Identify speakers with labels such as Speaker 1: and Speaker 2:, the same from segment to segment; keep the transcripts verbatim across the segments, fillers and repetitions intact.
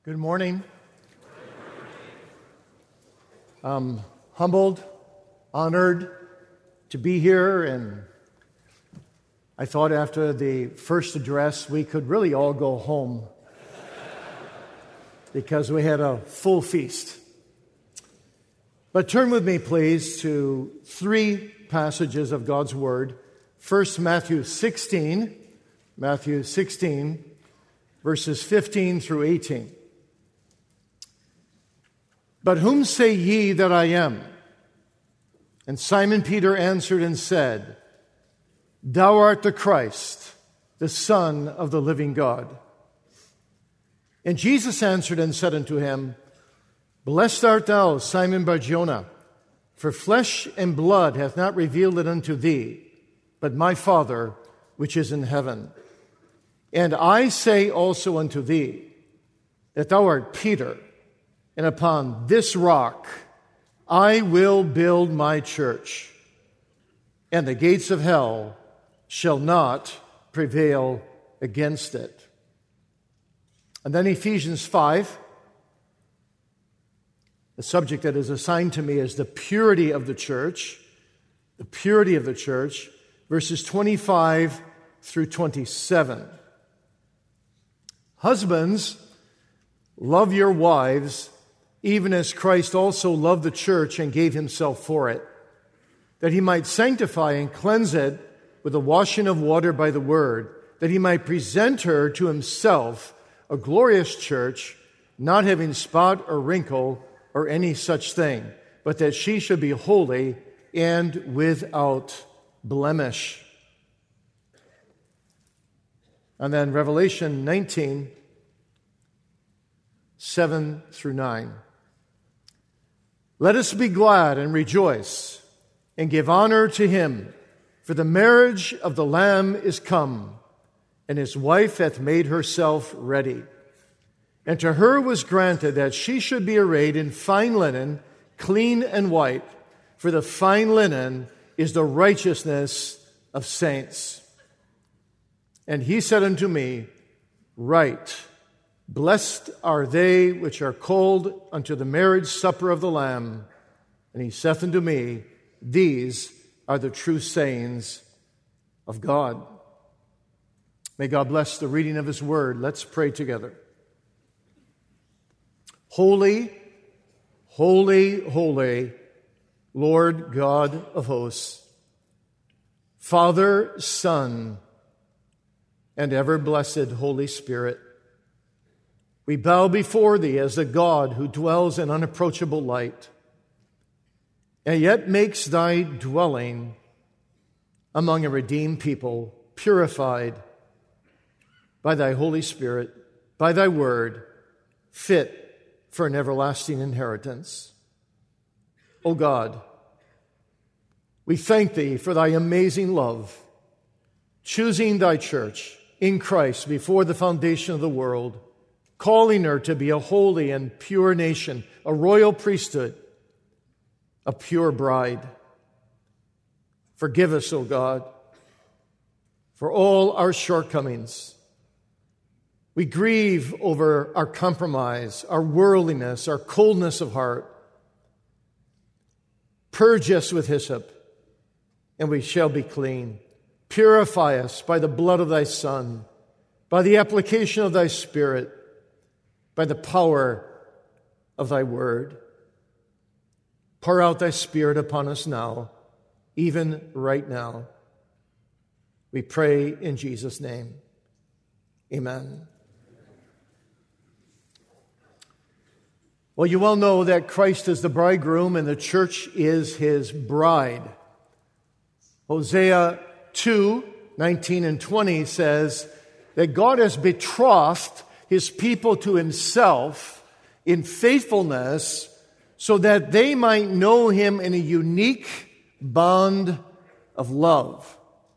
Speaker 1: Good morning. I'm humbled, honored to be here, and I thought after the first address we could really all go home because we had a full feast. But turn with me, please, to three passages of God's Word. First, Matthew sixteen, Matthew sixteen, verses fifteen through eighteen. But whom say ye that I am? And Simon Peter answered and said, Thou art the Christ, the Son of the living God. And Jesus answered and said unto him, Blessed art thou, Simon Bar-Jonah, for flesh and blood hath not revealed it unto thee, but my Father which is in heaven. And I say also unto thee, that thou art Peter, and upon this rock I will build my church, and the gates of hell shall not prevail against it. And then Ephesians five, the subject that is assigned to me is the purity of the church, the purity of the church, verses twenty-five through twenty-seven. Husbands, love your wives, even as Christ also loved the church and gave himself for it, that he might sanctify and cleanse it with the washing of water by the word, that he might present her to himself a glorious church, not having spot or wrinkle or any such thing, but that she should be holy and without blemish. And then Revelation nineteen, seven through nine. Let us be glad and rejoice and give honor to him, for the marriage of the Lamb is come, and his wife hath made herself ready. And to her was granted that she should be arrayed in fine linen, clean and white, for the fine linen is the righteousness of saints. And he said unto me, Write, Blessed are they which are called unto the marriage supper of the Lamb. And he saith unto me, These are the true sayings of God. May God bless the reading of his word. Let's pray together. Holy, holy, holy, Lord God of hosts, Father, Son, and ever blessed Holy Spirit, we bow before thee as the God who dwells in unapproachable light, and yet makes thy dwelling among a redeemed people, purified by thy Holy Spirit, by thy word, fit for an everlasting inheritance. O God, we thank thee for thy amazing love, choosing thy church in Christ before the foundation of the world, calling her to be a holy and pure nation, a royal priesthood, a pure bride. Forgive us, O God, for all our shortcomings. We grieve over our compromise, our worldliness, our coldness of heart. Purge us with hyssop, and we shall be clean. Purify us by the blood of thy Son, by the application of thy Spirit, by the power of thy word. Pour out thy Spirit upon us now, even right now. We pray in Jesus' name. Amen. Well, you well know that Christ is the bridegroom and the church is his bride. Hosea two, nineteen and twenty says that God has betrothed his people to himself in faithfulness so that they might know him in a unique bond of love.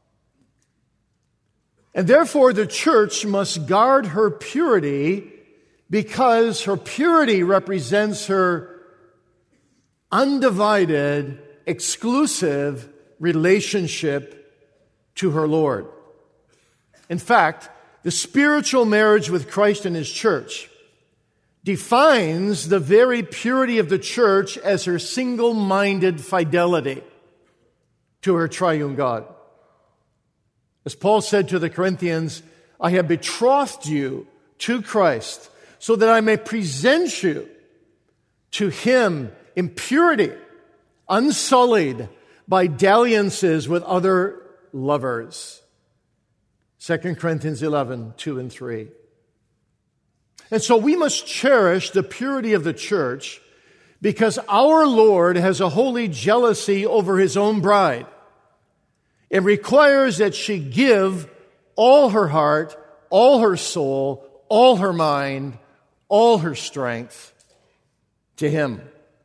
Speaker 1: And therefore the church must guard her purity because her purity represents her undivided, exclusive relationship to her Lord. In fact, the spiritual marriage with Christ and his church defines the very purity of the church as her single-minded fidelity to her triune God. As Paul said to the Corinthians, I have betrothed you to Christ so that I may present you to Him in purity, unsullied by dalliances with other lovers. Second Corinthians eleven, two and three. And so we must cherish the purity of the church because our Lord has a holy jealousy over His own bride. It requires that she give all her heart, all her soul, all her mind, all her strength to Him.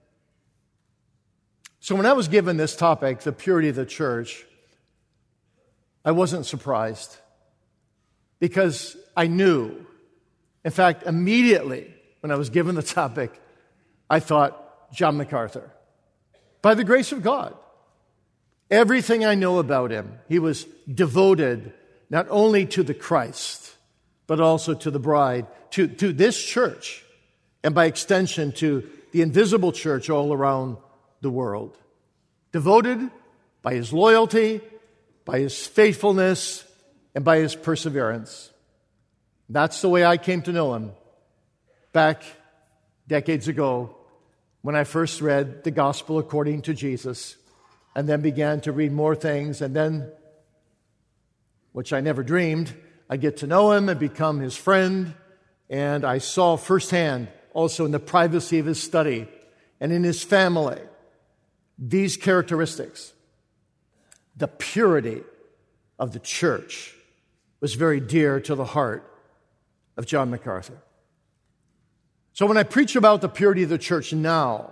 Speaker 1: So when I was given this topic, the purity of the church, I wasn't surprised because I knew. In fact, immediately when I was given the topic, I thought, John MacArthur. By the grace of God. Everything I know about him, he was devoted not only to the Christ, but also to the bride, to, to this church, and by extension to the invisible church all around the world. Devoted by his loyalty, by his faithfulness, and by his perseverance. That's the way I came to know him back decades ago when I first read the Gospel according to Jesus and then began to read more things, and then, which I never dreamed, I get to know him and become his friend, and I saw firsthand also in the privacy of his study and in his family these characteristics. The purity of the church was very dear to the heart of John MacArthur. So when I preach about the purity of the church now,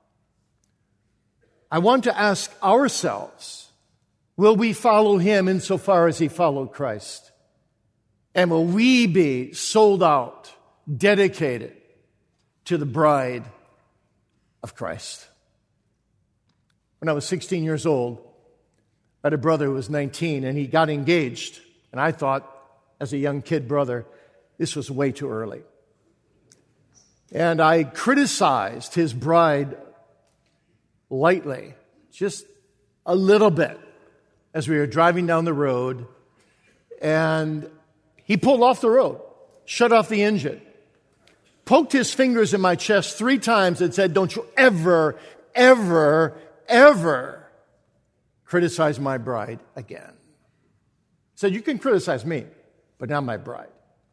Speaker 1: I want to ask ourselves, will we follow him insofar as he followed Christ? And will we be sold out, dedicated to the bride of Christ? When I was sixteen years old, I had a brother who was nineteen, and he got engaged. And I thought, as a young kid brother, this was way too early. And I criticized his bride lightly, just a little bit, as we were driving down the road. And he pulled off the road, shut off the engine, poked his fingers in my chest three times and said, don't you ever, ever, ever criticize my bride again. He said, you can criticize me, but not my bride.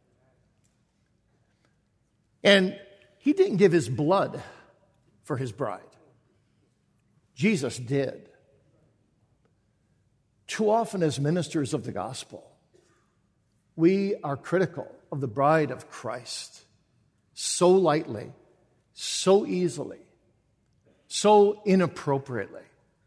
Speaker 1: And he didn't give his blood for his bride. Jesus did. Too often as ministers of the gospel, we are critical of the bride of Christ so lightly, so easily, so inappropriately.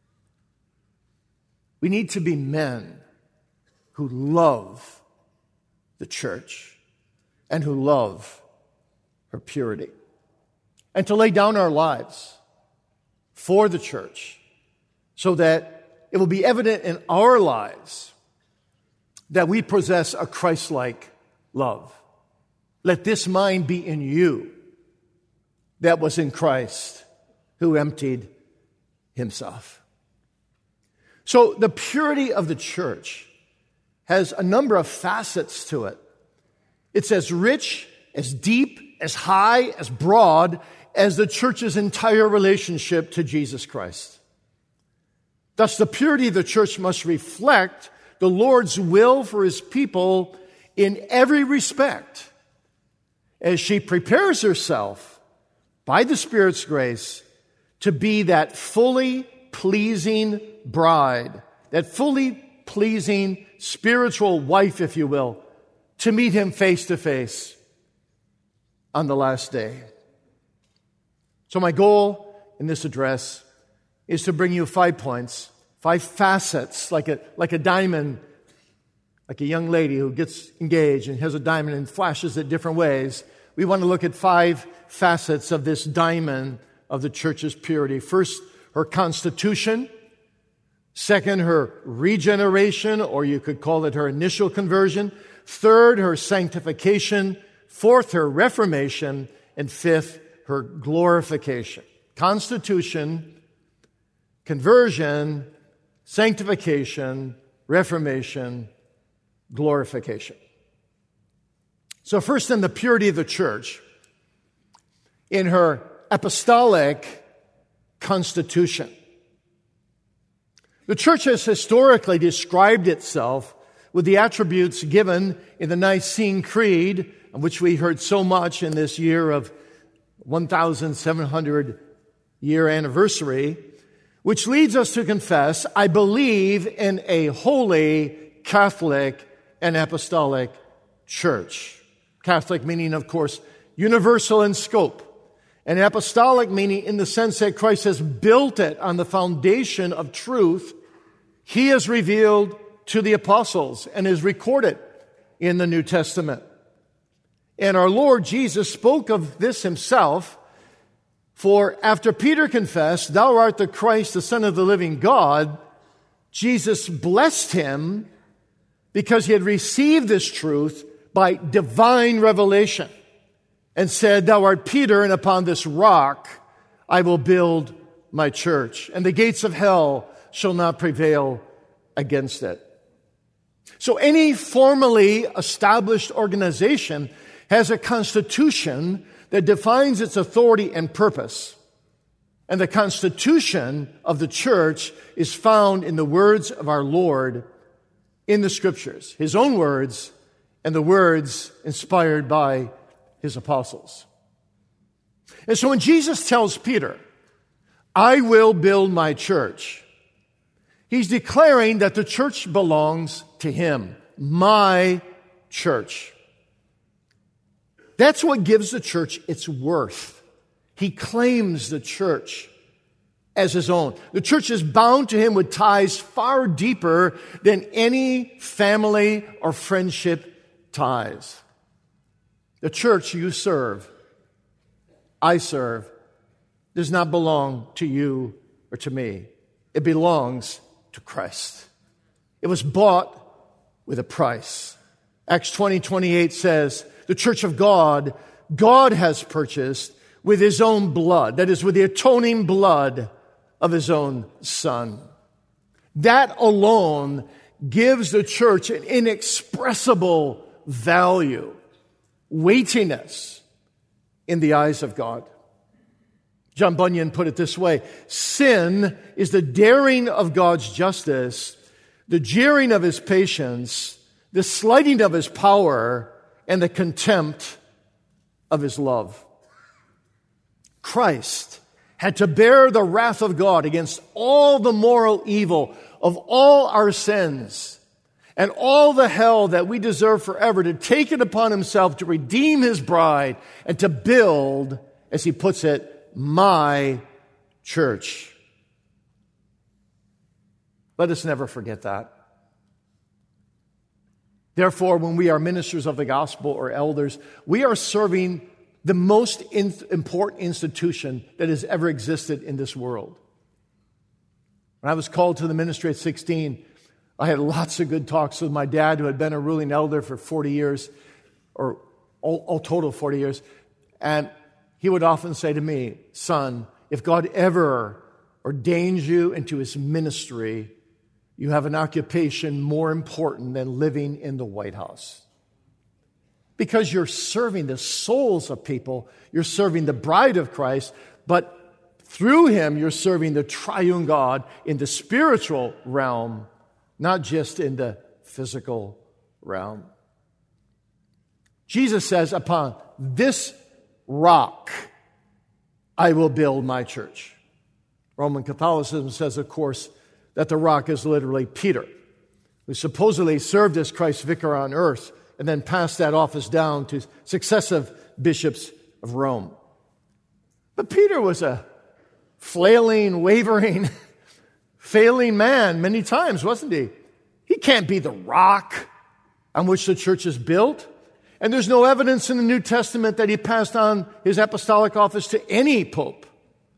Speaker 1: We need to be men who love the church and who love her purity, and to lay down our lives for the church so that it will be evident in our lives that we possess a Christ-like love. Let this mind be in you that was in Christ, who emptied himself. So the purity of the church has a number of facets to it. It's as rich, as deep, as high, as broad as the church's entire relationship to Jesus Christ. Thus, the purity of the church must reflect the Lord's will for his people in every respect as she prepares herself by the Spirit's grace to be that fully pleasing bride, that fully pleasing spiritual wife, if you will, to meet him face to face on the last day. So my goal in this address is to bring you five points, five facets, like a, like a diamond, like a young lady who gets engaged and has a diamond and flashes it different ways. We want to look at five facets of this diamond of the church's purity. First, her constitution. Second, her regeneration, or you could call it her initial conversion. Third, her sanctification. Fourth, her reformation. and fifth, her glorification. Constitution, conversion, sanctification, reformation, glorification. So first, in the purity of the church, in her apostolic constitution. The church has historically described itself with the attributes given in the Nicene Creed, of which we heard so much in this year of seventeen hundred year anniversary, which leads us to confess, I believe in a holy, Catholic, and apostolic church. Catholic meaning, of course, universal in scope. And apostolic meaning in the sense that Christ has built it on the foundation of truth He has revealed to the apostles and is recorded in the New Testament. And our Lord Jesus spoke of this Himself, for after Peter confessed, Thou art the Christ, the Son of the living God, Jesus blessed him because he had received this truth by divine revelation, and said, Thou art Peter, and upon this rock I will build my church, and the gates of hell shall not prevail against it. So any formally established organization has a constitution that defines its authority and purpose. And the constitution of the church is found in the words of our Lord in the Scriptures, His own words and the words inspired by His apostles. And so when Jesus tells Peter, I will build my church, He's declaring that the church belongs to Him, my church. That's what gives the church its worth. He claims the church as His own. The church is bound to Him with ties far deeper than any family or friendship ties. The church you serve, I serve, does not belong to you or to me. It belongs to Christ. It was bought with a price. Acts twenty twenty-eight says, the church of God, God has purchased with His own blood, that is, with the atoning blood of His own Son. That alone gives the church an inexpressible value, weightiness in the eyes of God. John Bunyan put it this way, sin is the daring of God's justice, the jeering of His patience, the slighting of His power, and the contempt of His love. Christ had to bear the wrath of God against all the moral evil of all our sins and all the hell that we deserve forever, to take it upon Himself to redeem His bride and to build, as He puts it, my church. Let us never forget that. Therefore, when we are ministers of the gospel or elders, we are serving the most in- important institution that has ever existed in this world. When I was called to the ministry at sixteen, I had lots of good talks with my dad, who had been a ruling elder for forty years, or all, all total forty years. And he would often say to me, son, if God ever ordains you into His ministry, you have an occupation more important than living in the White House. Because you're serving the souls of people, you're serving the bride of Christ, but through Him you're serving the triune God in the spiritual realm, not just in the physical realm. Jesus says, upon this rock I will build my church. Roman Catholicism says, of course, that the rock is literally Peter, who supposedly served as Christ's vicar on earth and then passed that office down to successive bishops of Rome. But Peter was a flailing, wavering, failing man many times, wasn't he? He can't be the rock on which the church is built. And there's no evidence in the New Testament that he passed on his apostolic office to any pope.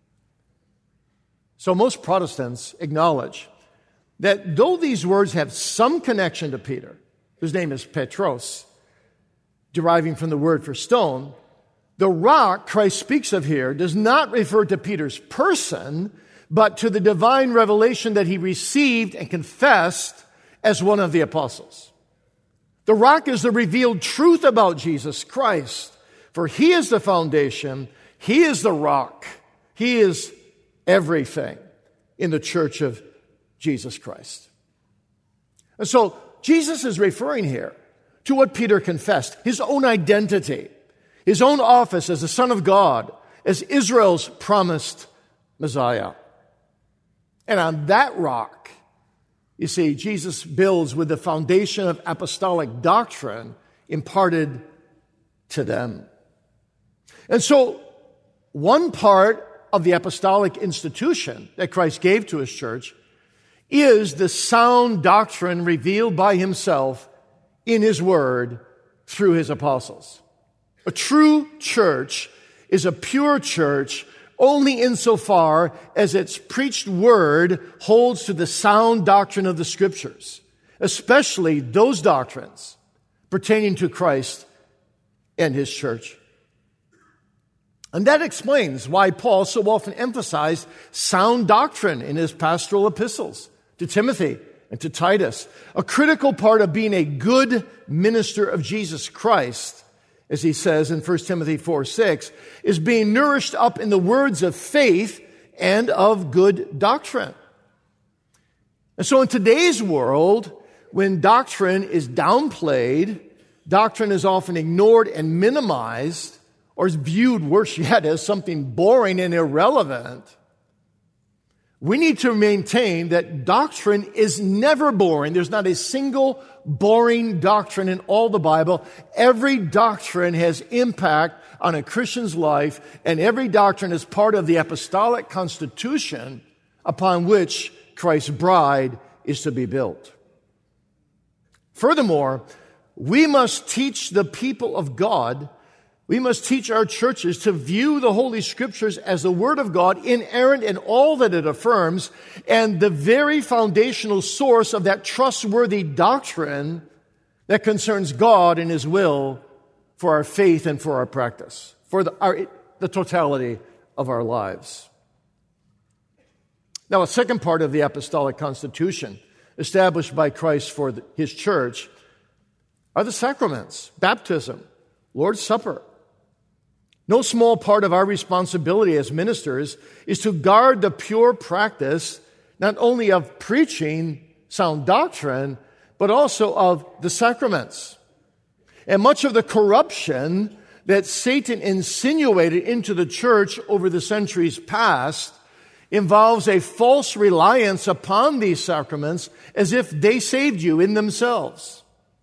Speaker 1: So most Protestants acknowledge that though these words have some connection to Peter, whose name is Petros, deriving from the word for stone, The rock Christ speaks of here does not refer to Peter's person, but to the divine revelation that he received and confessed as one of the apostles. The rock is the revealed truth about Jesus Christ, for he is the foundation, he is the rock, he is everything in the church of Jesus Christ. And so Jesus is referring here to what Peter confessed, his own identity, his own office as the Son of God, as Israel's promised Messiah. And on that rock, you see, Jesus builds with the foundation of apostolic doctrine imparted to them. And so, one part of the apostolic institution that Christ gave to his church is the sound doctrine revealed by himself in his word through his apostles. A true church is a pure church only insofar as its preached word holds to the sound doctrine of the Scriptures, especially those doctrines pertaining to Christ and his church. And that explains why Paul so often emphasized sound doctrine in his pastoral epistles to Timothy and to Titus. A critical part of being a good minister of Jesus Christ, as he says in First Timothy four six, is being nourished up in the words of faith and of good doctrine. And so in today's world, when doctrine is downplayed, doctrine is often ignored and minimized, or is viewed, worse yet, as something boring and irrelevant, we need to maintain that doctrine is never boring. There's not a single boring doctrine in all the Bible. Every doctrine has impact on a Christian's life, and every doctrine is part of the apostolic constitution upon which Christ's bride is to be built. Furthermore, we must teach the people of God, we must teach our churches to view the Holy Scriptures as the Word of God, inerrant in all that it affirms, and the very foundational source of that trustworthy doctrine that concerns God and His will for our faith and for our practice, for the, our, the totality of our lives. Now, a second part of the apostolic constitution established by Christ for the, His church are the sacraments, baptism, Lord's Supper. No small part of our responsibility as ministers is to guard the pure practice not only of preaching sound doctrine, but also of the sacraments. And much of the corruption that Satan insinuated into the church over the centuries past involves a false reliance upon these sacraments as if they saved you in themselves.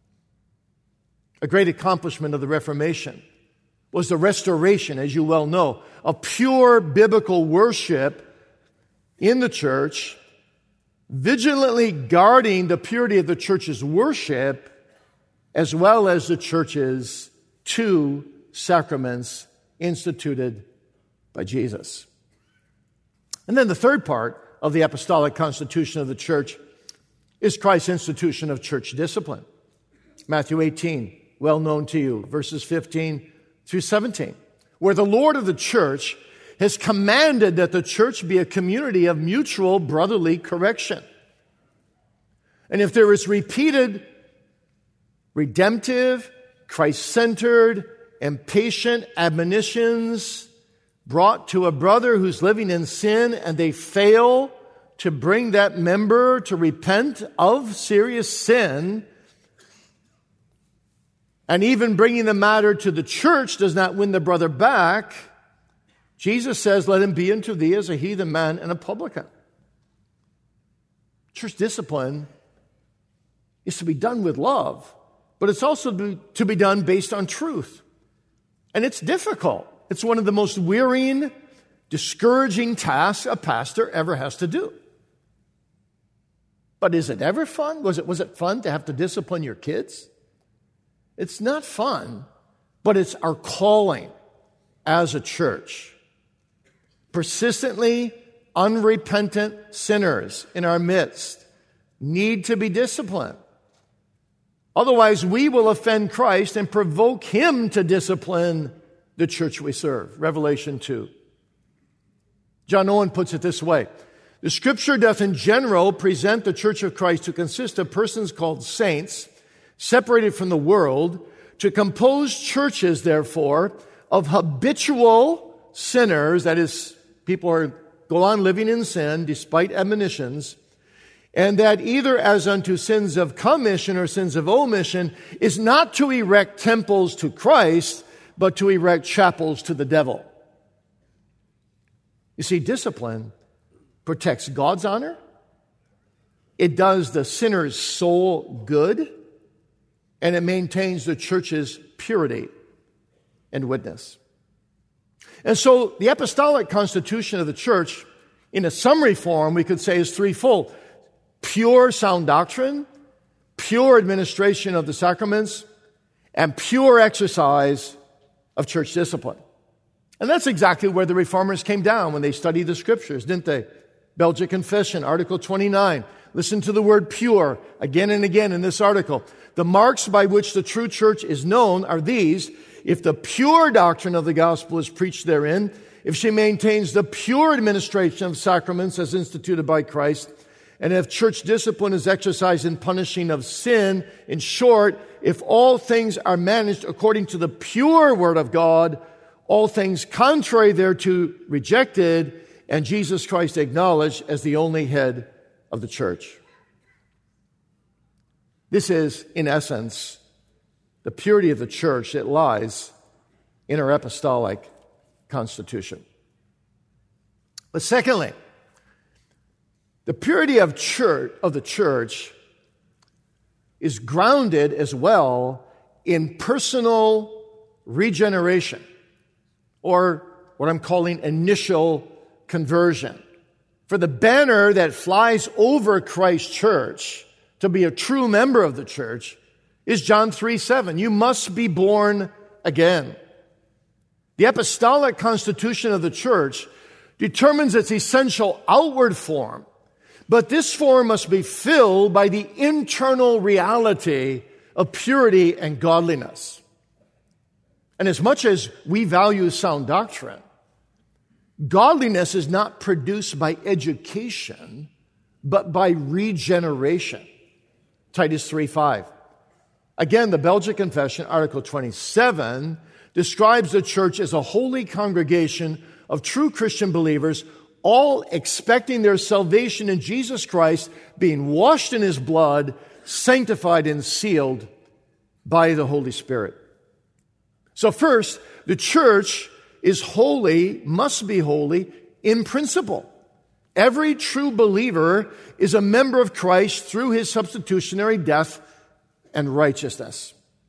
Speaker 1: A great accomplishment of the Reformation was the restoration, as you well know, of pure biblical worship in the church, vigilantly guarding the purity of the church's worship, as well as the church's two sacraments instituted by Jesus. And then the third part of the apostolic constitution of the church is Christ's institution of church discipline. Matthew eighteen, well known to you, verses fifteen through seventeen, where the Lord of the church has commanded that the church be a community of mutual brotherly correction. And if there is repeated, redemptive, Christ-centered, and patient admonitions brought to a brother who's living in sin and they fail to bring that member to repent of serious sin, and even bringing the matter to the church does not win the brother back, Jesus says, let him be unto thee as a heathen man and a publican. Church discipline is to be done with love, but it's also to be done based on truth. And it's difficult. It's one of the most wearying, discouraging tasks a pastor ever has to do. But is it ever fun? Was it, was it fun to have to discipline your kids? It's not fun, but it's our calling as a church. Persistently unrepentant sinners in our midst need to be disciplined. Otherwise, we will offend Christ and provoke Him to discipline the church we serve. Revelation two. John Owen puts it this way. The Scripture doth in general present the church of Christ to consist of persons called saints, separated from the world, to compose churches, therefore, of habitual sinners, that is, people are go on living in sin despite admonitions, and that either as unto sins of commission or sins of omission is not to erect temples to Christ, but to erect chapels to the devil. You see, discipline protects God's honor. It does the sinner's soul good, and it maintains the church's purity and witness. And so the apostolic constitution of the church, in a summary form, we could say is threefold. Pure sound doctrine, pure administration of the sacraments, and pure exercise of church discipline. And that's exactly where the Reformers came down when they studied the Scriptures, didn't they? Belgic Confession, Article twenty-nine. Listen to the word pure again and again in this article. The marks by which the true church is known are these: if the pure doctrine of the gospel is preached therein, if she maintains the pure administration of sacraments as instituted by Christ, and if church discipline is exercised in punishing of sin, in short, if all things are managed according to the pure word of God, all things contrary thereto rejected, and Jesus Christ acknowledged as the only head of the church. This is, in essence, the purity of the church that lies in our apostolic constitution. But secondly, the purity of church of the church is grounded as well in personal regeneration, or what I'm calling initial conversion. For the banner that flies over Christ's church to be a true member of the church is John three seven. You must be born again. The apostolic constitution of the church determines its essential outward form, but this form must be filled by the internal reality of purity and godliness. And as much as we value sound doctrine, godliness is not produced by education, but by regeneration. Titus three five. Again, the Belgic Confession, Article twenty-seven, describes the church as a holy congregation of true Christian believers, all expecting their salvation in Jesus Christ, being washed in His blood, sanctified and sealed by the Holy Spirit. So first, the church is holy, must be holy in principle. Every true believer is a member of Christ through His substitutionary death and righteousness.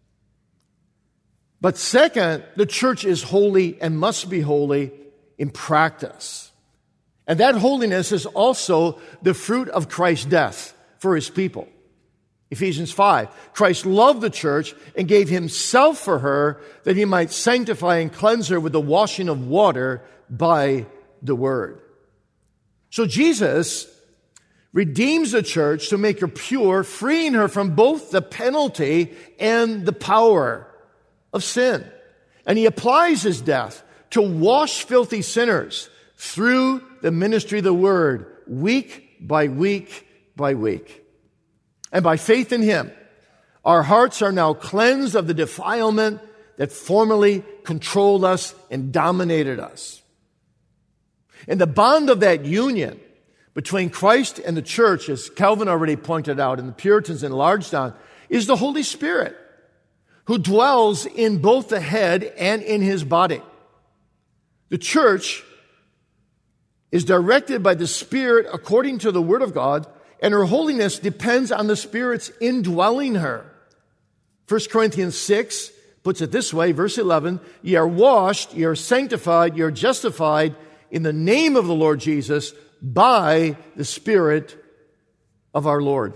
Speaker 1: But second, the church is holy and must be holy in practice. And that holiness is also the fruit of Christ's death for His people. Ephesians five, Christ loved the church and gave Himself for her that He might sanctify and cleanse her with the washing of water by the Word. So Jesus redeems the church to make her pure, freeing her from both the penalty and the power of sin. And He applies His death to wash filthy sinners through the ministry of the Word, week by week by week. And by faith in Him, our hearts are now cleansed of the defilement that formerly controlled us and dominated us. And the bond of that union between Christ and the church, as Calvin already pointed out and the Puritans enlarged on, is the Holy Spirit, who dwells in both the head and in His body. The church is directed by the Spirit according to the Word of God, and her holiness depends on the Spirit's indwelling her. First Corinthians six puts it this way, verse eleven, ye are washed, ye are sanctified, ye are justified in the name of the Lord Jesus by the Spirit of our Lord.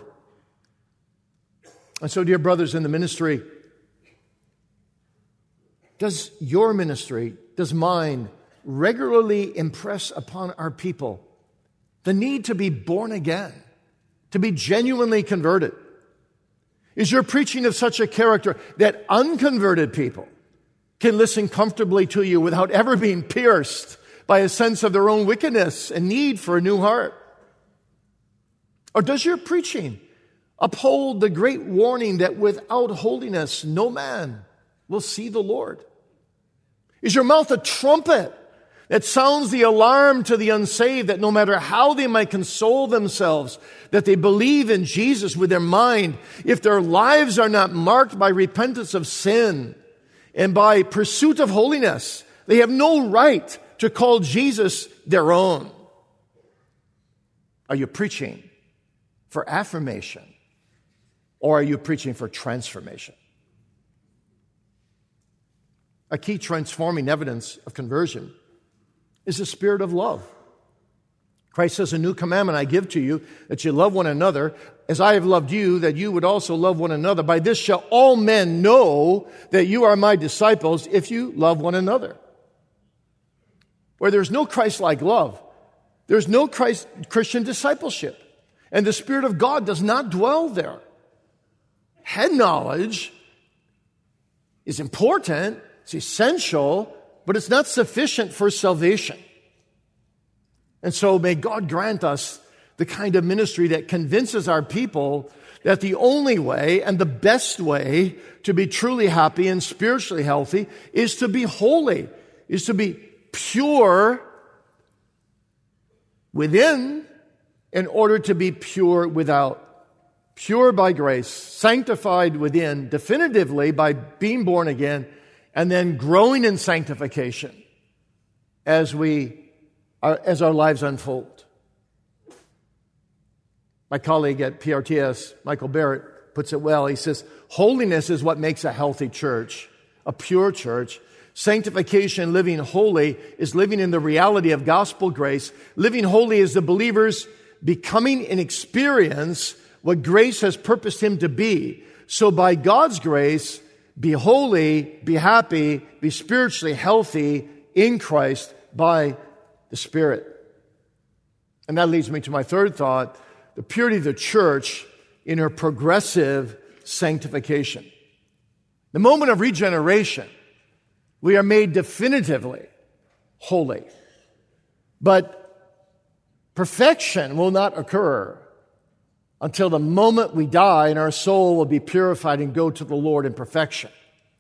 Speaker 1: And so, dear brothers in the ministry, does your ministry, does mine, regularly impress upon our people the need to be born again, to be genuinely converted? Is your preaching of such a character that unconverted people can listen comfortably to you without ever being pierced by a sense of their own wickedness and need for a new heart? Or does your preaching uphold the great warning that without holiness no man will see the Lord? Is your mouth a trumpet that sounds the alarm to the unsaved that no matter how they might console themselves, that they believe in Jesus with their mind, if their lives are not marked by repentance of sin and by pursuit of holiness, they have no right to call Jesus their own? Are you preaching for affirmation, or are you preaching for transformation? A key transforming evidence of conversion is the spirit of love. Christ says, "A new commandment I give to you, that you love one another, as I have loved you, that you would also love one another. By this shall all men know that you are my disciples, if you love one another." Where there's no Christ-like love, there's no Christ, Christian discipleship. And the Spirit of God does not dwell there. Head knowledge is important, it's essential, but it's not sufficient for salvation. And so may God grant us the kind of ministry that convinces our people that the only way and the best way to be truly happy and spiritually healthy is to be holy, is to be pure within in order to be pure without. Pure by grace, sanctified within, definitively by being born again, and then growing in sanctification as we are, as our lives unfold. My colleague at P R T S, Michael Barrett, puts it well. He says, holiness is what makes a healthy church, a pure church. Sanctification, living holy, is living in the reality of gospel grace. Living holy is the believer's becoming in experience what grace has purposed him to be. So by God's grace, be holy, be happy, be spiritually healthy in Christ by the Spirit. And that leads me to my third thought, the purity of the church in her progressive sanctification. The moment of regeneration, we are made definitively holy. But perfection will not occur until the moment we die and our soul will be purified and go to the Lord in perfection.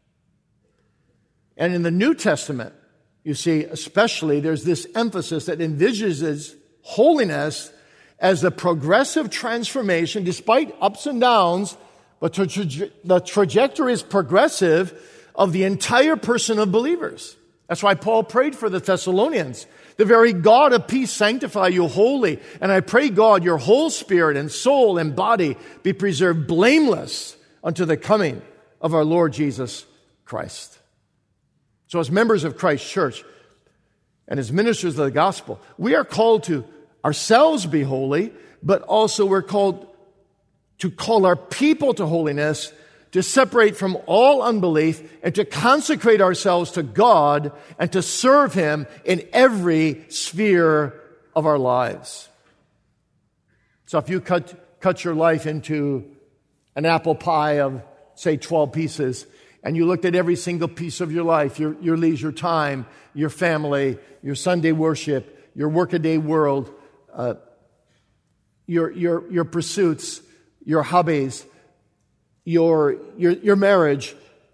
Speaker 1: And in the New Testament, you see, especially, there's this emphasis that envisages holiness as the progressive transformation, despite ups and downs, but the, traje- the trajectory is progressive of the entire person of believers. That's why Paul prayed for the Thessalonians. The very God of peace sanctify you wholly. And I pray, God, your whole spirit and soul and body be preserved blameless unto the coming of our Lord Jesus Christ. So as members of Christ's church and as ministers of the gospel, we are called to ourselves be holy, but also we're called to call our people to holiness, to separate from all unbelief, and to consecrate ourselves to God and to serve Him in every sphere of our lives. So if you cut, cut your life into an apple pie of, say, twelve pieces, and you looked at every single piece of your life, your, your leisure time, your family, your Sunday worship, your workaday world, uh, your, your, your pursuits, your hobbies, Your, your, your marriage,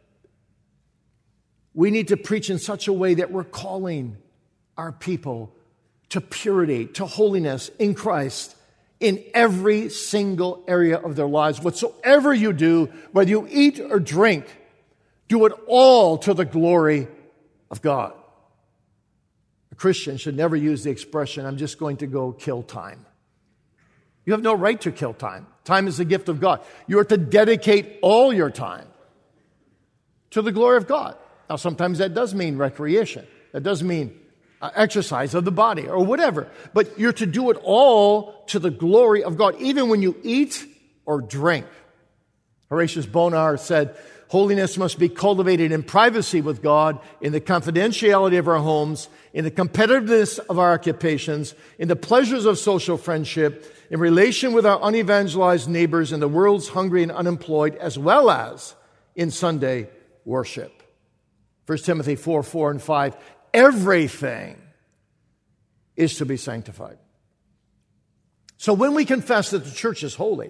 Speaker 1: we need to preach in such a way that we're calling our people to purity, to holiness in Christ in every single area of their lives. Whatsoever you do, whether you eat or drink, do it all to the glory of God. A Christian should never use the expression, I'm just going to go kill time. You have no right to kill time. Time is the gift of God. You are to dedicate all your time to the glory of God. Now, sometimes that does mean recreation. That does mean uh, exercise of the body or whatever. But you're to do it all to the glory of God, even when you eat or drink. Horatius Bonar said, holiness must be cultivated in privacy with God, in the confidentiality of our homes, in the competitiveness of our occupations, in the pleasures of social friendship, in relation with our unevangelized neighbors and the world's hungry and unemployed, as well as in Sunday worship. First Timothy four, four and five, everything is to be sanctified. So when we confess that the church is holy,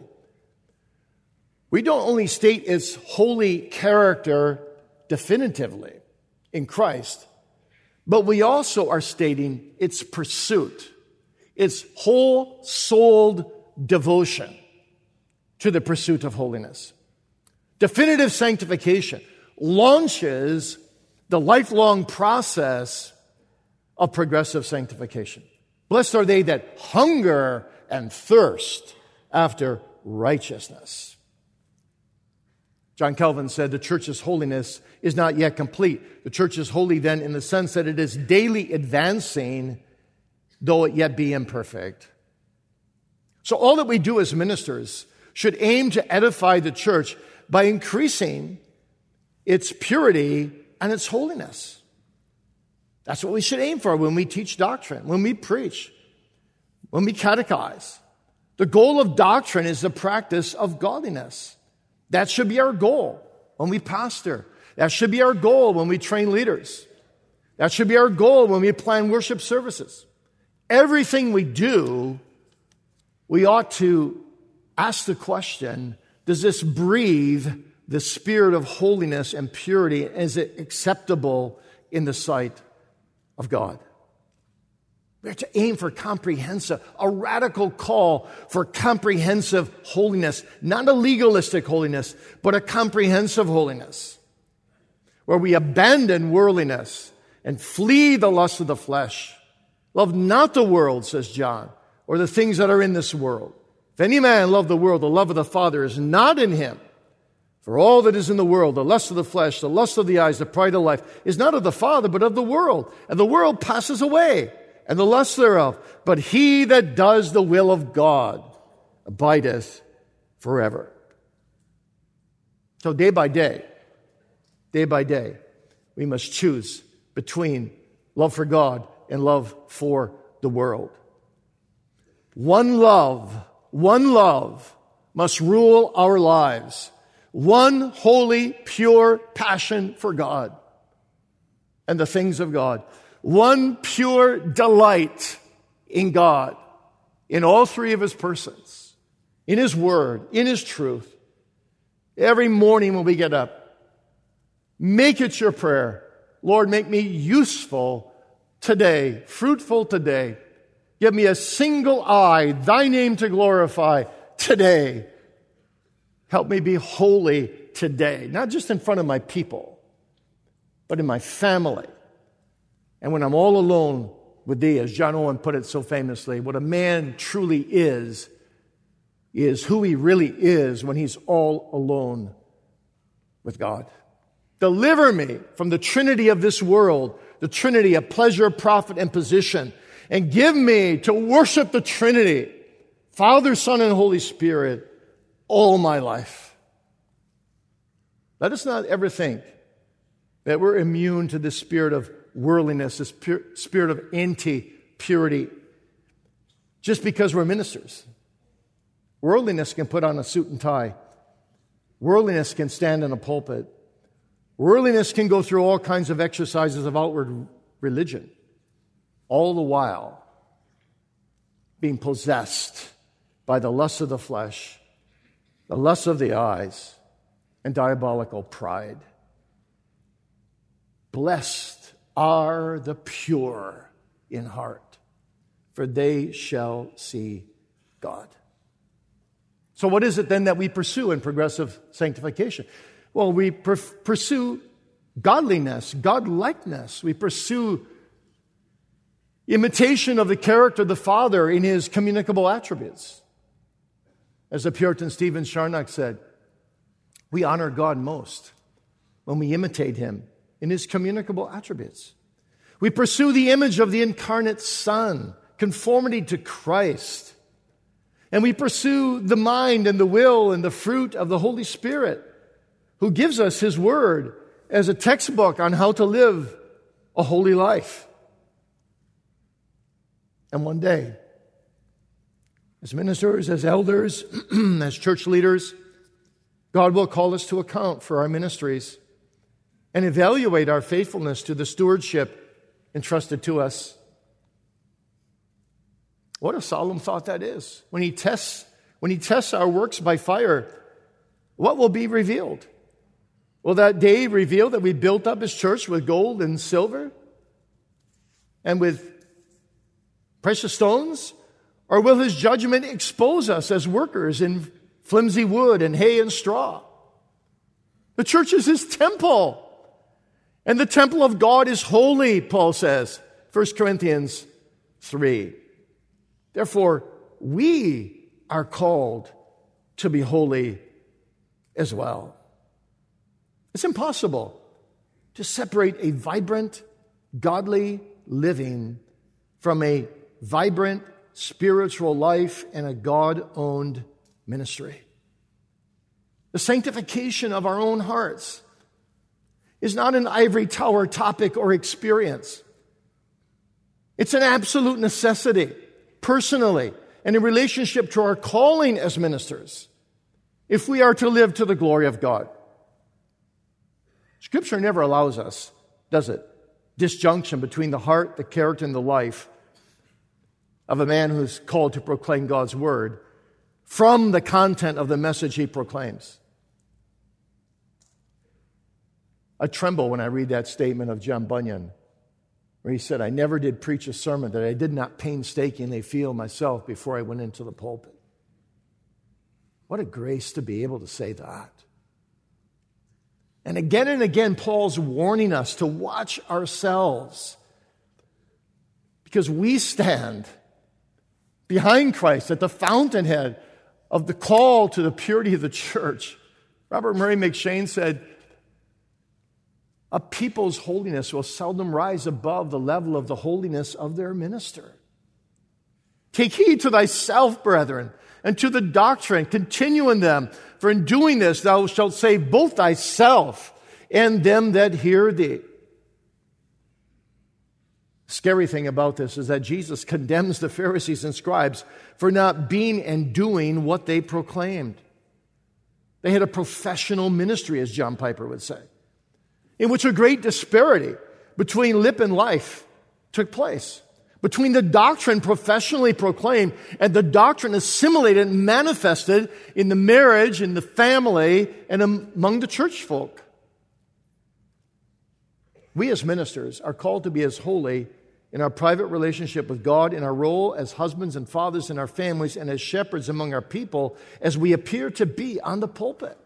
Speaker 1: we don't only state its holy character definitively in Christ, but we also are stating its pursuit, its whole-souled devotion to the pursuit of holiness. Definitive sanctification launches the lifelong process of progressive sanctification. Blessed are they that hunger and thirst after righteousness. John Calvin said the church's holiness is not yet complete. The church is holy then in the sense that it is daily advancing, though it yet be imperfect. So all that we do as ministers should aim to edify the church by increasing its purity and its holiness. That's what we should aim for when we teach doctrine, when we preach, when we catechize. The goal of doctrine is the practice of godliness. That should be our goal when we pastor. That should be our goal when we train leaders. That should be our goal when we plan worship services. Everything we do, we ought to ask the question, does this breathe the spirit of holiness and purity? Is it acceptable in the sight of God? We have to aim for comprehensive, a radical call for comprehensive holiness, not a legalistic holiness, but a comprehensive holiness, where we abandon worldliness and flee the lust of the flesh. Love not the world, says John, or the things that are in this world. If any man love the world, the love of the Father is not in him. For all that is in the world, the lust of the flesh, the lust of the eyes, the pride of life, is not of the Father, but of the world. And the world passes away, and the lust thereof. But he that does the will of God abideth forever. So day by day, day by day, we must choose between love for God and love for the world. One love, one love must rule our lives. One holy, pure passion for God and the things of God. One pure delight in God, in all three of His persons, in His Word, in His truth. Every morning when we get up, make it your prayer. Lord, make me useful today, fruitful today. Give me a single eye, Thy name to glorify today. Help me be holy today, not just in front of my people, but in my family. And when I'm all alone with Thee, as John Owen put it so famously, what a man truly is, is who he really is when he's all alone with God. Deliver me from the trinity of this world, the trinity of pleasure, profit, and position, and give me to worship the Trinity, Father, Son, and Holy Spirit, all my life. Let us not ever think that we're immune to the spirit of worldliness, this pure, spirit of anti-purity, just because we're ministers. Worldliness can put on a suit and tie. Worldliness can stand in a pulpit. Worldliness can go through all kinds of exercises of outward religion, all the while being possessed by the lust of the flesh, the lust of the eyes, and diabolical pride. Blessed are the pure in heart, for they shall see God. So what is it then that we pursue in progressive sanctification? Well, we per- pursue godliness, godlikeness. We pursue imitation of the character of the Father in His communicable attributes. As the Puritan Stephen Charnock said, we honor God most when we imitate Him in His communicable attributes. We pursue the image of the incarnate Son, conformity to Christ. And we pursue the mind and the will and the fruit of the Holy Spirit, who gives us His Word as a textbook on how to live a holy life. And one day, as ministers, as elders, as church leaders, God will call us to account for our ministries and evaluate our faithfulness to the stewardship entrusted to us. What a solemn thought that is. When he tests, when he tests our works by fire, what will be revealed? Will that day reveal that we built up his church with gold and silver and with precious stones? Or will his judgment expose us as workers in flimsy wood and hay and straw? The church is his temple. And the temple of God is holy, Paul says, First Corinthians three. Therefore, we are called to be holy as well. It's impossible to separate a vibrant, godly living from a vibrant, spiritual life and a God-owned ministry. The sanctification of our own hearts is not an ivory tower topic or experience. It's an absolute necessity, personally, and in relationship to our calling as ministers, if we are to live to the glory of God. Scripture never allows us, does it, disjunction between the heart, the character, and the life of a man who's called to proclaim God's word from the content of the message he proclaims. I tremble when I read that statement of John Bunyan, where he said, I never did preach a sermon that I did not painstakingly feel myself before I went into the pulpit. What a grace to be able to say that. And again and again, Paul's warning us to watch ourselves, because we stand behind Christ at the fountainhead of the call to the purity of the church. Robert Murray McCheyne said, a people's holiness will seldom rise above the level of the holiness of their minister. Take heed to thyself, brethren, and to the doctrine. Continue in them, for in doing this thou shalt save both thyself and them that hear thee. The scary thing about this is that Jesus condemns the Pharisees and scribes for not being and doing what they proclaimed. They had a professional ministry, as John Piper would say, in which a great disparity between lip and life took place, between the doctrine professionally proclaimed and the doctrine assimilated and manifested in the marriage, in the family, and among the church folk. We as ministers are called to be as holy in our private relationship with God, in our role as husbands and fathers in our families, and as shepherds among our people, as we appear to be on the pulpit.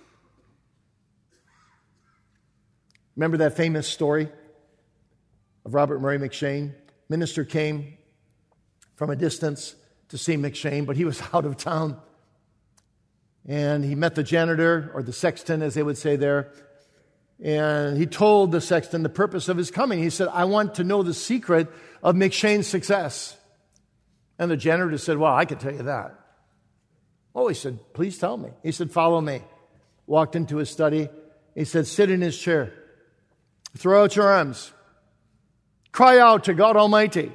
Speaker 1: Remember that famous story of Robert Murray McCheyne? Minister came from a distance to see McCheyne, but he was out of town. And he met the janitor, or the sexton, as they would say there. And he told the sexton the purpose of his coming. He said, I want to know the secret of McCheyne's success. And the janitor said, well, I can tell you that. Oh, he said, please tell me. He said, follow me. Walked into his study. He said, sit in his chair. Throw out your arms. Cry out to God Almighty.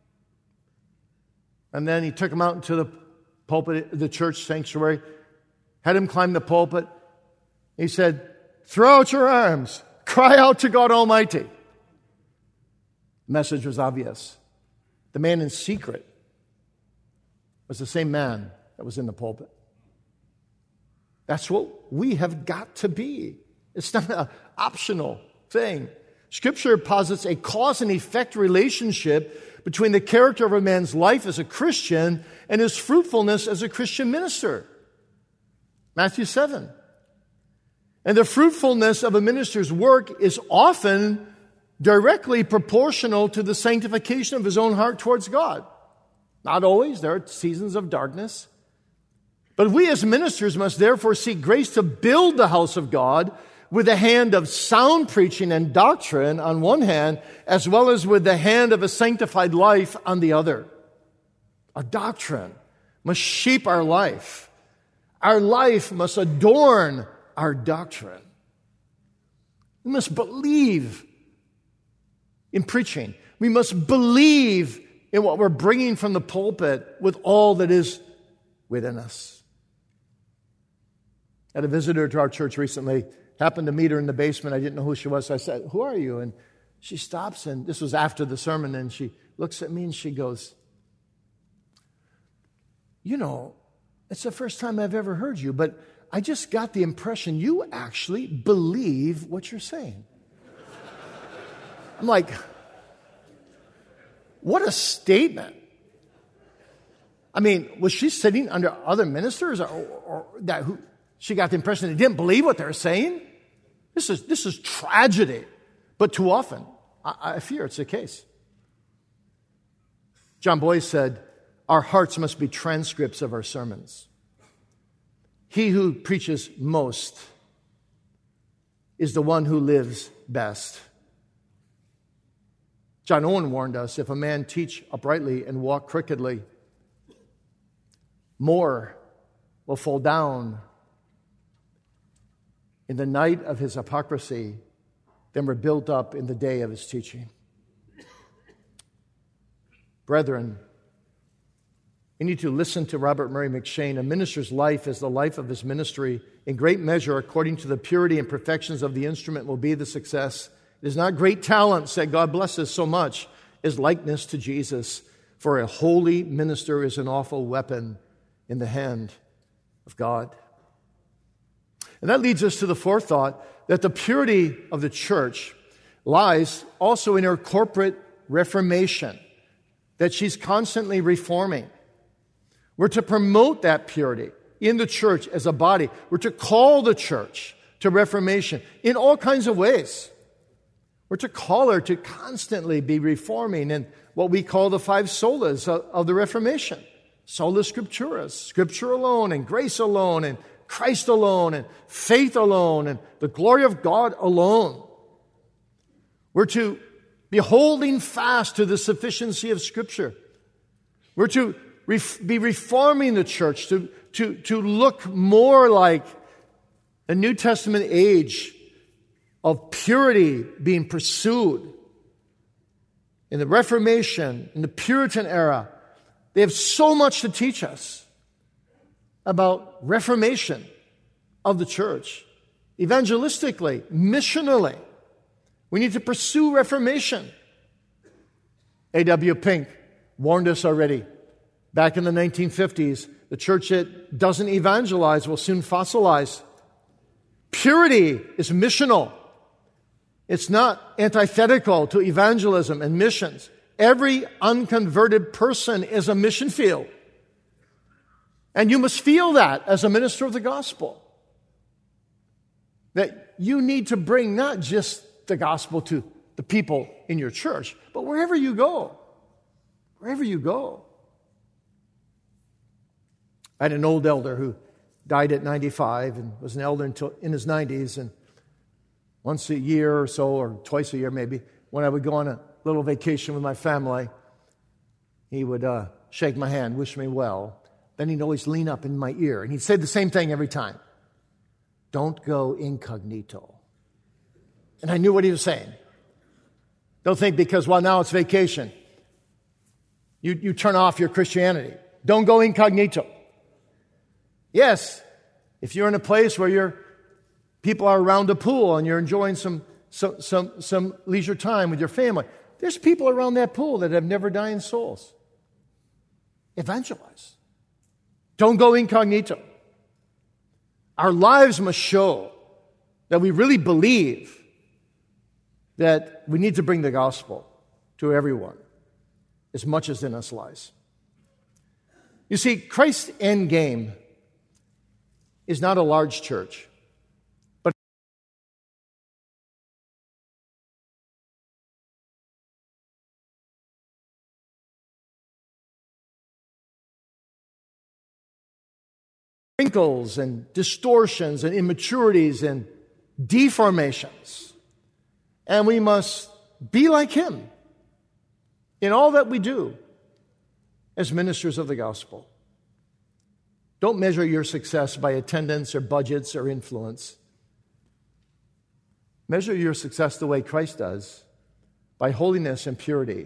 Speaker 1: And then he took him out into the pulpit, the church sanctuary, had him climb the pulpit. He said, throw out your arms. Cry out to God Almighty. The message was obvious. The man in secret was the same man that was in the pulpit. That's what we have got to be. It's not an optional thing. Scripture posits a cause and effect relationship between the character of a man's life as a Christian and his fruitfulness as a Christian minister. Matthew seven. And the fruitfulness of a minister's work is often directly proportional to the sanctification of his own heart towards God. Not always. There are seasons of darkness. But we as ministers must therefore seek grace to build the house of God with the hand of sound preaching and doctrine on one hand, as well as with the hand of a sanctified life on the other. Our doctrine must shape our life. Our life must adorn our doctrine. We must believe in preaching. We must believe in what we're bringing from the pulpit with all that is within us. I had a visitor to our church recently, Happened to meet her in the basement. I didn't know who she was. So I said, "Who are you?" And she stops, and this was after the sermon, and she looks at me and she goes, "You know, it's the first time I've ever heard you, but I just got the impression you actually believe what you're saying." I'm like, what a statement. I mean, was she sitting under other ministers or, or, or that who she got the impression they didn't believe what they're saying? This is this is tragedy. But too often, I, I fear it's the case. John Boyce said, "Our hearts must be transcripts of our sermons. He who preaches most is the one who lives best." John Owen warned us, if a man teach uprightly and walk crookedly, more will fall down in the night of his hypocrisy than were built up in the day of his teaching. Brethren, we need to listen to Robert Murray McCheyne. A minister's life is the life of his ministry. In great measure, according to the purity and perfections of the instrument, will be the success. It is not great talents that God blesses so much as likeness to Jesus. For a holy minister is an awful weapon in the hand of God. And that leads us to the fourth thought, that the purity of the church lies also in her corporate reformation, that she's constantly reforming. We're to promote that purity in the church as a body. We're to call the church to reformation in all kinds of ways. We're to call her to constantly be reforming in what we call the five solas of, of the Reformation. Sola Scriptura, Scripture alone, and grace alone, and Christ alone, and faith alone, and the glory of God alone. We're to be holding fast to the sufficiency of Scripture. We're to ref- be reforming the church, to, to, to look more like a New Testament age of purity being pursued. In the Reformation, in the Puritan era, they have so much to teach us about reformation of the church. Evangelistically, missionally, we need to pursue reformation. A W Pink warned us already. Back in the nineteen fifties, the church that doesn't evangelize will soon fossilize. Purity is missional. It's not antithetical to evangelism and missions. Every unconverted person is a mission field. And you must feel that as a minister of the gospel. That you need to bring not just the gospel to the people in your church, but wherever you go. Wherever you go. I had an old elder who died at ninety-five and was an elder until in his nineties, and once a year or so, or twice a year maybe, when I would go on a little vacation with my family, he would uh, shake my hand, wish me well. Then he'd always lean up in my ear, and he'd say the same thing every time. "Don't go incognito." And I knew what he was saying. Don't think because, well, now it's vacation, you, you turn off your Christianity. Don't go incognito. Yes, if you're in a place where you're people are around a pool and you're enjoying some, some, some, some leisure time with your family, there's people around that pool that have never dying souls. Evangelize. Don't go incognito. Our lives must show that we really believe that we need to bring the gospel to everyone as much as in us lies. You see, Christ's end game is not a large church. Wrinkles and distortions and immaturities and deformations. And we must be like Him in all that we do as ministers of the gospel. Don't measure your success by attendance or budgets or influence. Measure your success the way Christ does, by holiness and purity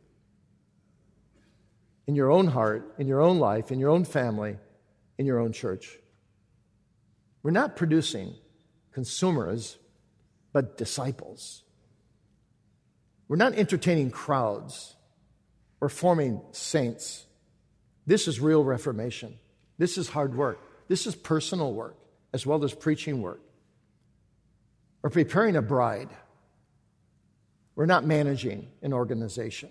Speaker 1: in your own heart, in your own life, in your own family, in your own church. We're not producing consumers, but disciples. We're not entertaining crowds or forming saints. This is real reformation. This is hard work. This is personal work as well as preaching work. We're preparing a bride. We're not managing an organization.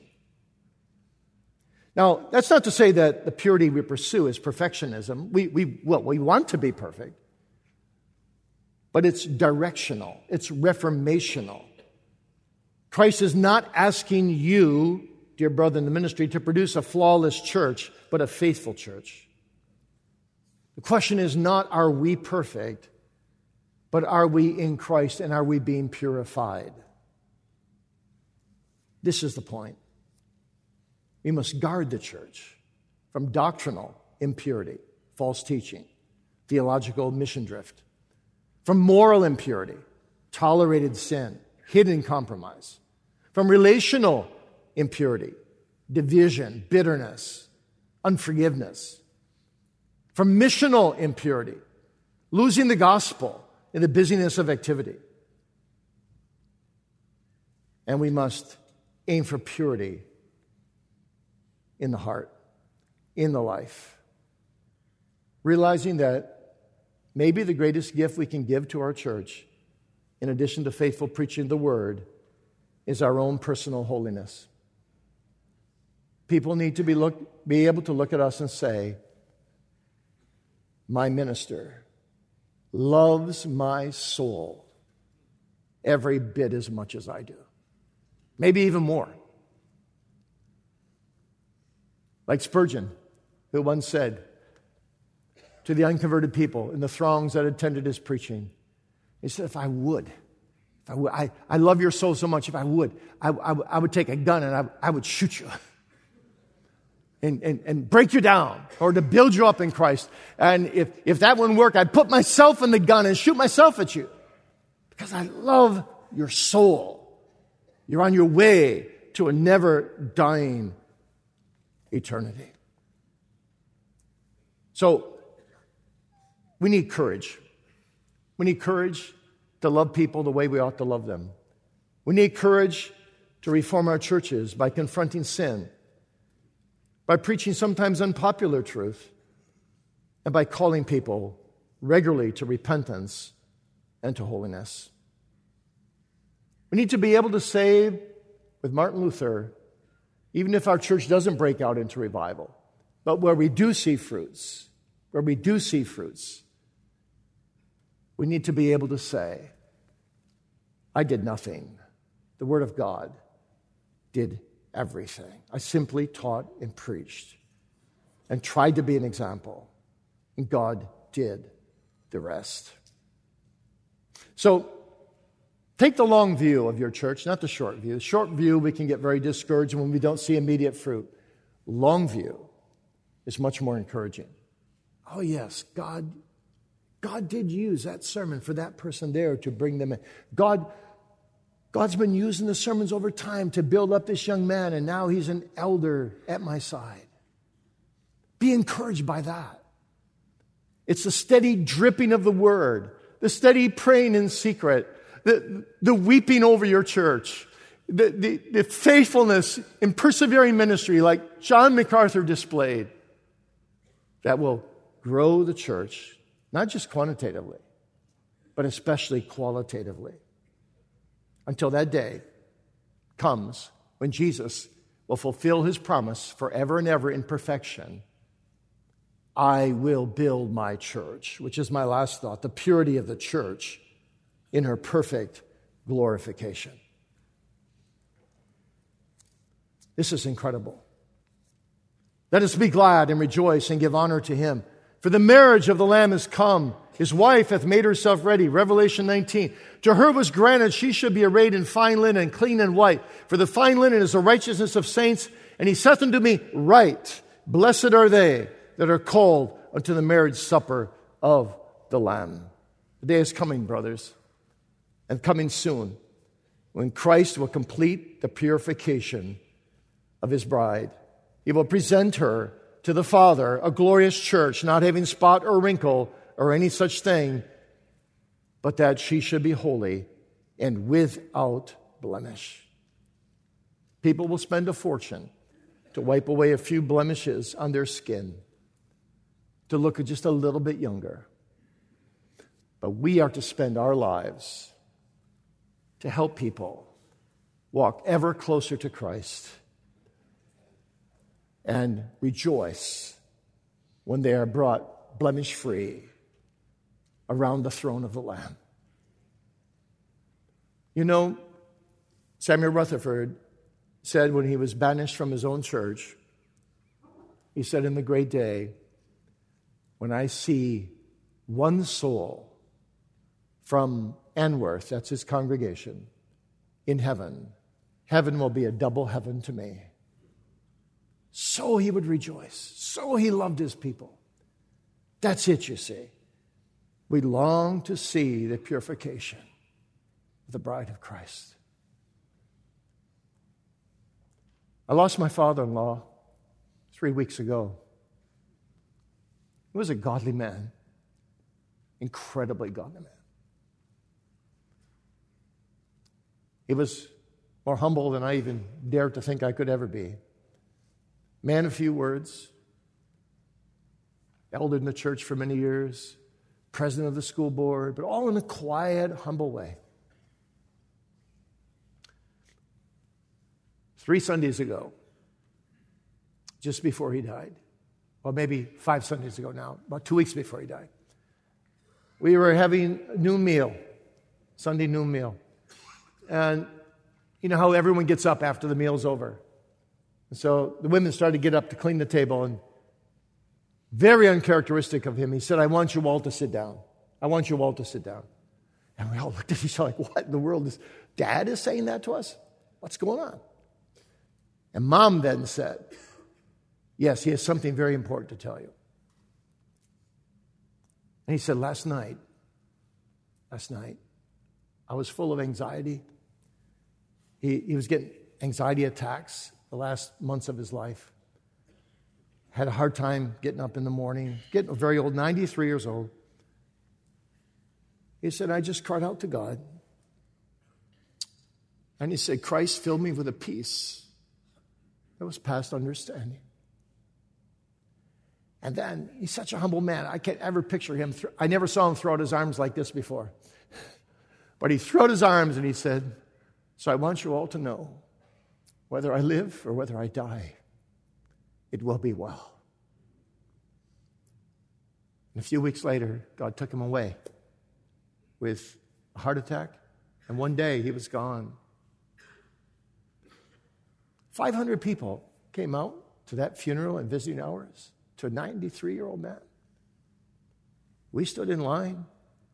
Speaker 1: Now, that's not to say that the purity we pursue is perfectionism. We, we, well, we want to be perfect. But it's directional. It's reformational. Christ is not asking you, dear brother in the ministry, to produce a flawless church, but a faithful church. The question is not, are we perfect, but are we in Christ and are we being purified? This is the point. We must guard the church from doctrinal impurity, false teaching, theological mission drift, from moral impurity, tolerated sin, hidden compromise, from relational impurity, division, bitterness, unforgiveness, from missional impurity, losing the gospel in the busyness of activity. And we must aim for purity in the heart, in the life, realizing that maybe the greatest gift we can give to our church, in addition to faithful preaching of the word, is our own personal holiness. People need to be look, be able to look at us and say, my minister loves my soul every bit as much as I do. Maybe even more. Like Spurgeon, who once said to the unconverted people in the throngs that attended his preaching, he said, if I would, if I, would I, I love your soul so much, if I would, I, I, I would take a gun and I, I would shoot you and, and, and break you down or to build you up in Christ. And if, if that wouldn't work, I'd put myself in the gun and shoot myself at you because I love your soul. You're on your way to a never-dying eternity. So, we need courage. We need courage to love people the way we ought to love them. We need courage to reform our churches by confronting sin, by preaching sometimes unpopular truth, and by calling people regularly to repentance and to holiness. We need to be able to say with Martin Luther, even if our church doesn't break out into revival, but where we do see fruits, where we do see fruits, we need to be able to say, I did nothing. The Word of God did everything. I simply taught and preached and tried to be an example, and God did the rest. So, take the long view of your church, not the short view. The short view, we can get very discouraged when we don't see immediate fruit. Long view is much more encouraging. Oh yes, God, God did use that sermon for that person there to bring them in. God, God's been using the sermons over time to build up this young man, and now he's an elder at my side. Be encouraged by that. It's the steady dripping of the word, the steady praying in secret, The, the weeping over your church, the, the, the faithfulness in persevering ministry like John MacArthur displayed, that will grow the church, not just quantitatively, but especially qualitatively, until that day comes when Jesus will fulfill his promise forever and ever in perfection. I will build my church, which is my last thought, the purity of the church in her perfect glorification. This is incredible. Let us be glad and rejoice and give honor to him. For the marriage of the Lamb is come. His wife hath made herself ready. Revelation nineteen. To her was granted she should be arrayed in fine linen, clean and white. For the fine linen is the righteousness of saints. And he saith unto me, Right, blessed are they that are called unto the marriage supper of the Lamb. The day is coming, brothers, and coming soon, when Christ will complete the purification of his bride. He will present her to the Father, a glorious church, not having spot or wrinkle or any such thing, but that she should be holy and without blemish. People will spend a fortune to wipe away a few blemishes on their skin, to look just a little bit younger. But we are to spend our lives to help people walk ever closer to Christ and rejoice when they are brought blemish-free around the throne of the Lamb. You know, Samuel Rutherford said when he was banished from his own church, he said, in the great day, when I see one soul from Anworth, that's his congregation, in heaven, heaven will be a double heaven to me. So he would rejoice. So he loved his people. That's it, you see. We long to see the purification of the bride of Christ. I lost my father-in-law three weeks ago. He was a godly man, incredibly godly man. He was more humble than I even dared to think I could ever be. Man of few words, elder in the church for many years, president of the school board, but all in a quiet, humble way. Three Sundays ago, just before he died, well, maybe five Sundays ago now, about two weeks before he died, we were having a noon meal, Sunday noon meal. And you know how everyone gets up after the meal's over. And so the women started to get up to clean the table, and very uncharacteristic of him, he said, I want you all to sit down. I want you all to sit down. And we all looked at each other like, what in the world is, Dad is saying that to us? What's going on? And Mom then said, yes, he has something very important to tell you. And he said, last night, last night, I was full of anxiety. He, he was getting anxiety attacks the last months of his life. Had a hard time getting up in the morning, getting very old, ninety-three years old. He said, I just cried out to God. And he said, Christ filled me with a peace that was past understanding. And then, he's such a humble man. I can't ever picture him. Th- I never saw him throw out his arms like this before. But he threw out his arms and he said, so I want you all to know, whether I live or whether I die, it will be well. And a few weeks later, God took him away with a heart attack, and one day he was gone. five hundred people came out to that funeral and visiting hours to a ninety-three-year-old man. We stood in line.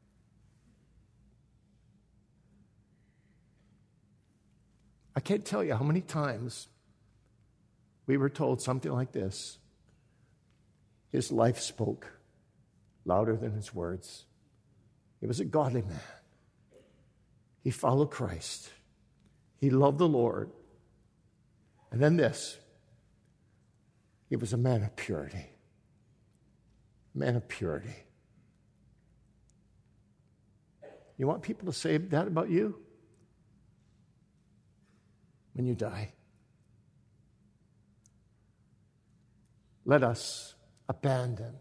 Speaker 1: I can't tell you how many times we were told something like this. His life spoke louder than his words. He was a godly man. He followed Christ. He loved the Lord. And then this. He was a man of purity. A man of purity. You want people to say that about you? When you die. Let us abandon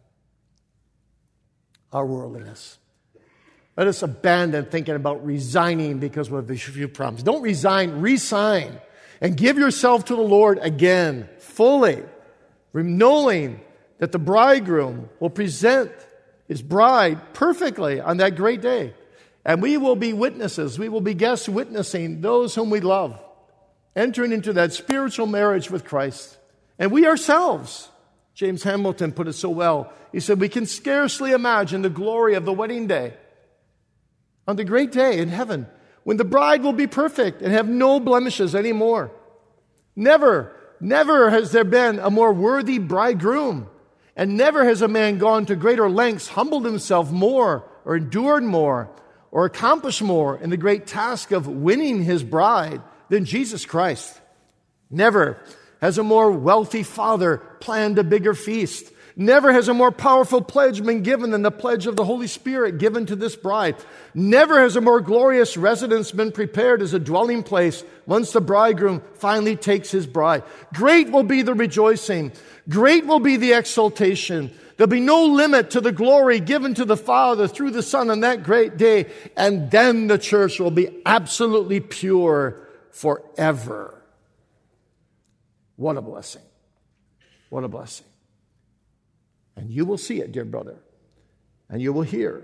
Speaker 1: our worldliness. Let us abandon thinking about resigning because of a few problems. Don't resign, resign. And give yourself to the Lord again, fully, knowing that the bridegroom will present his bride perfectly on that great day. And we will be witnesses. We will be guests witnessing those whom we love, entering into that spiritual marriage with Christ. And we ourselves, James Hamilton put it so well. He said, we can scarcely imagine the glory of the wedding day. On the great day in heaven, when the bride will be perfect and have no blemishes anymore. Never, never has there been a more worthy bridegroom. And never has a man gone to greater lengths, humbled himself more, or endured more, or accomplished more in the great task of winning his bride than Jesus Christ. Never has a more wealthy father planned a bigger feast. Never has a more powerful pledge been given than the pledge of the Holy Spirit given to this bride. Never has a more glorious residence been prepared as a dwelling place once the bridegroom finally takes his bride. Great will be the rejoicing. Great will be the exultation. There'll be no limit to the glory given to the Father through the Son on that great day. And then the church will be absolutely pure forever. What a blessing. What a blessing. And you will see it, dear brother. And you will hear.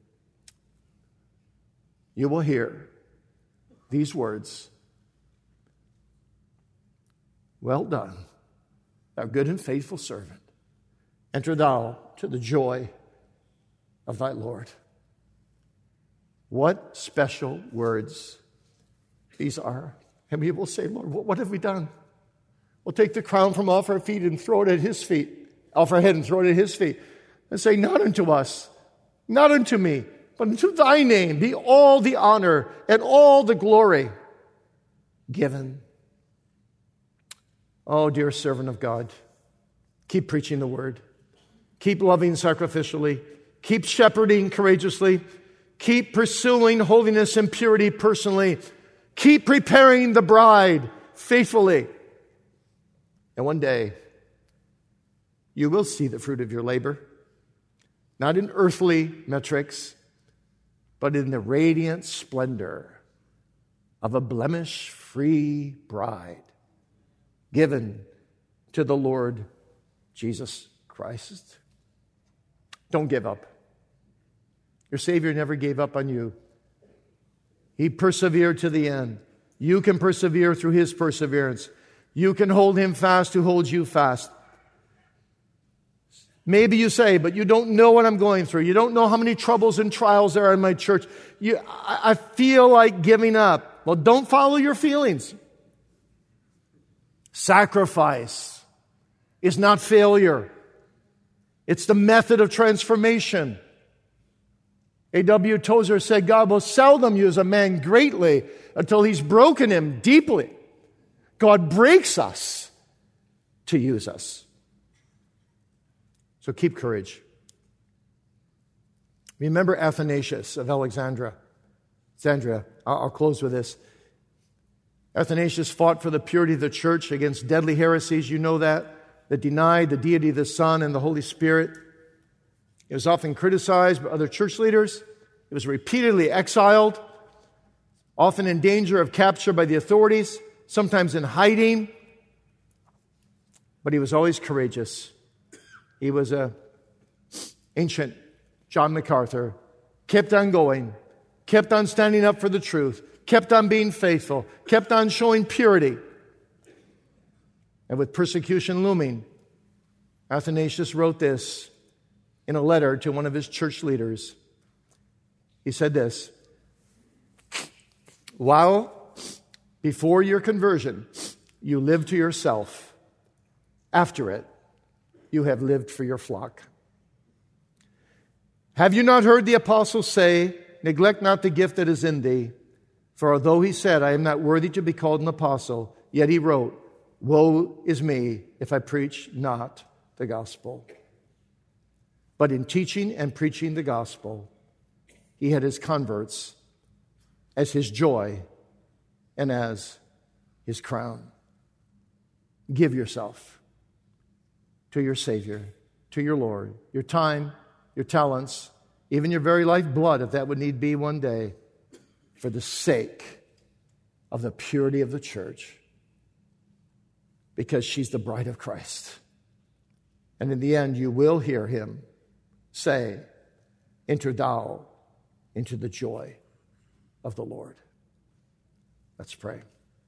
Speaker 1: You will hear these words. Well done, thou good and faithful servant. Enter thou to the joy of thy Lord. What special words these are. And we will say, Lord, what have we done? We'll take the crown from off our feet and throw it at his feet, off our head and throw it at his feet, and say, not unto us, not unto me, but unto thy name be all the honor and all the glory given. Oh, dear servant of God, keep preaching the word. Keep loving sacrificially. Keep shepherding courageously. Keep pursuing holiness and purity personally. Keep preparing the bride faithfully. And one day, you will see the fruit of your labor, not in earthly metrics, but in the radiant splendor of a blemish-free bride given to the Lord Jesus Christ. Don't give up. Your Savior never gave up on you. He persevered to the end. You can persevere through His perseverance. You can hold Him fast who holds you fast. Maybe you say, but you don't know what I'm going through. You don't know how many troubles and trials there are in my church. You, I, I feel like giving up. Well, don't follow your feelings. Sacrifice is not failure. It's the method of transformation. A W Tozer said, God will seldom use a man greatly until He's broken him deeply. God breaks us to use us. So keep courage. Remember Athanasius of Alexandria. Alexandria. I'll close with this. Athanasius fought for the purity of the church against deadly heresies. You know that. That denied the deity of the Son and the Holy Spirit. It was often criticized by other church leaders. It was repeatedly exiled, often in danger of capture by the authorities, sometimes in hiding. But he was always courageous. He was a ancient John MacArthur, kept on going, kept on standing up for the truth, kept on being faithful, kept on showing purity. And with persecution looming, Athanasius wrote this in a letter to one of his church leaders. He said this, while before your conversion you lived to yourself, after it you have lived for your flock. Have you not heard the apostles say, neglect not the gift that is in thee? For although he said, I am not worthy to be called an apostle, yet he wrote, woe is me if I preach not the gospel. But in teaching and preaching the gospel, he had his converts as his joy and as his crown. Give yourself to your Savior, to your Lord, your time, your talents, even your very lifeblood, if that would need be one day, for the sake of the purity of the church, because she's the bride of Christ. And in the end, you will hear him say, enter thou into the joy of the Lord. Let's pray.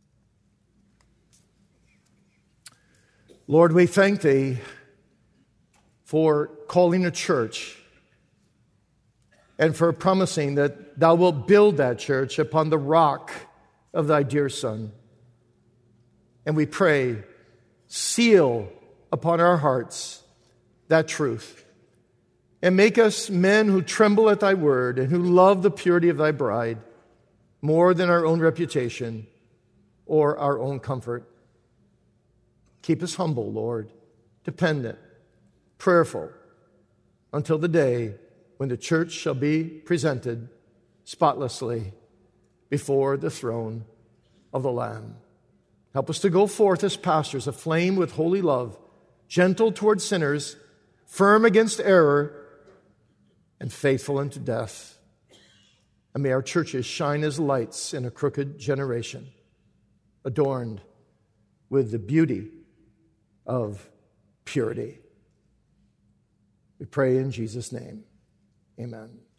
Speaker 1: Lord, we thank thee for calling a church and for promising that thou wilt build that church upon the rock of thy dear Son. And we pray, seal upon our hearts that truth, and make us men who tremble at thy word and who love the purity of thy bride more than our own reputation or our own comfort. Keep us humble, Lord, dependent, prayerful, until the day when the church shall be presented spotlessly before the throne of the Lamb. Help us to go forth as pastors, aflame with holy love, gentle toward sinners, firm against error, and faithful unto death. And may our churches shine as lights in a crooked generation, adorned with the beauty of purity. We pray in Jesus' name. Amen.